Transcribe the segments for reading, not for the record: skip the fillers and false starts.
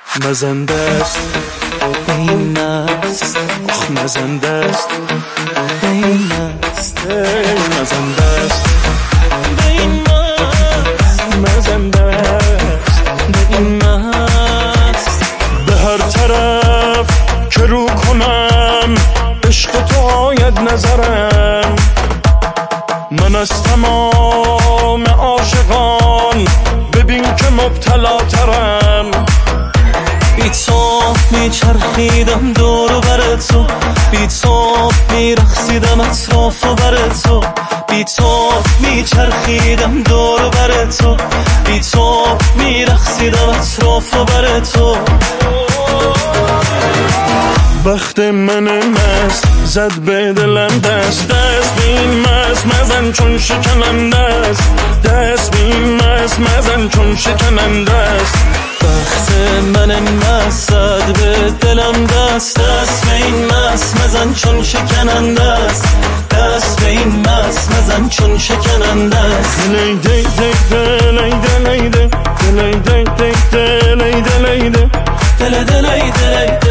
مزنده است به این مست، آخ مزنده است به این مست، مزنده است به این مست، مزنده است به این مست. به هر طرف که رو کنم عشق تو آید نظرم، من از تمام عاشقان ببین که مبتلا ترم. بی تو میچرخیدم دور و بر تو، بی تو میرقصیدم اطراف و بر تو، بی تو میچرخیدم دور و بر تو، بی تو میرقصیدم اطراف و بر تو. بخت من مست زد به دلم دست، دست به این مست مزن چون شکننده است، دست به این مست مزن چون شکننده است. بخت من مست زد به دلم دست، دست به این مست مزن چون شکننده است، دست به این مست مزن چون شکننده است. دلی دی دی دلی دلی دی دلی دی دی دلی دلی دی دلی دلی دلی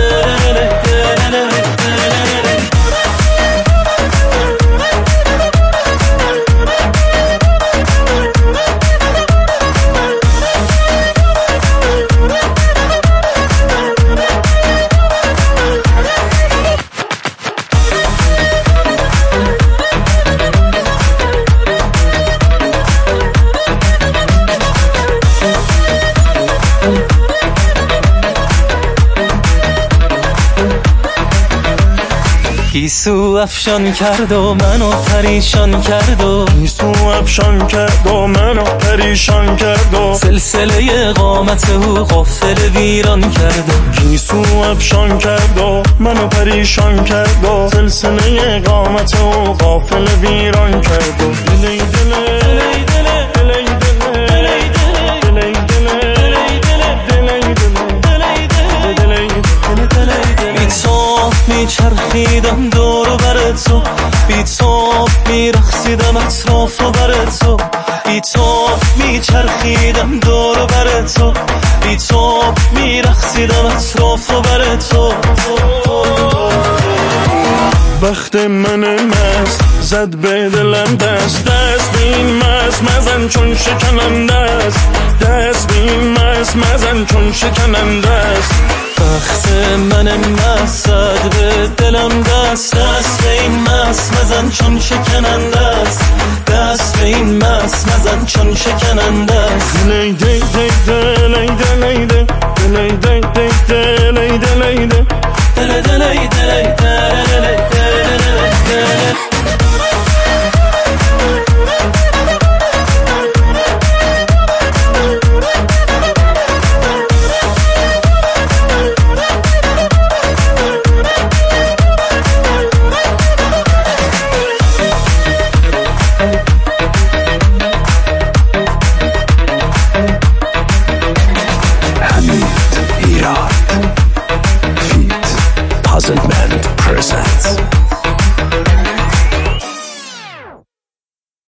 گیسو افشان کرد و منو پریشان کرد و گیسو افشان کرد و منو پریشان کرد و سلسله قامت او غافل ویران کرد و گیسو افشان کرد و منو پریشان کرد و سلسله قامت او غافل ویران کرد و دلی دلی میچرخیدم دور و بر تو، بی تو میرقصیدم اطراف و بر تو، بی تو میچرخیدم دور و بر تو، بی تو میرقصیدم اطراف و بر تو. بخت من مست زد به دلم دست، دست به این مست مزن چون شکننده است، دست به این مست مزن چون شکننده است. بخت من مست زد به دلم دست، دست به این مست مزن چون شکننده است، دست به این مست مزن چون شکننده است. دلی دی دی دلی دلی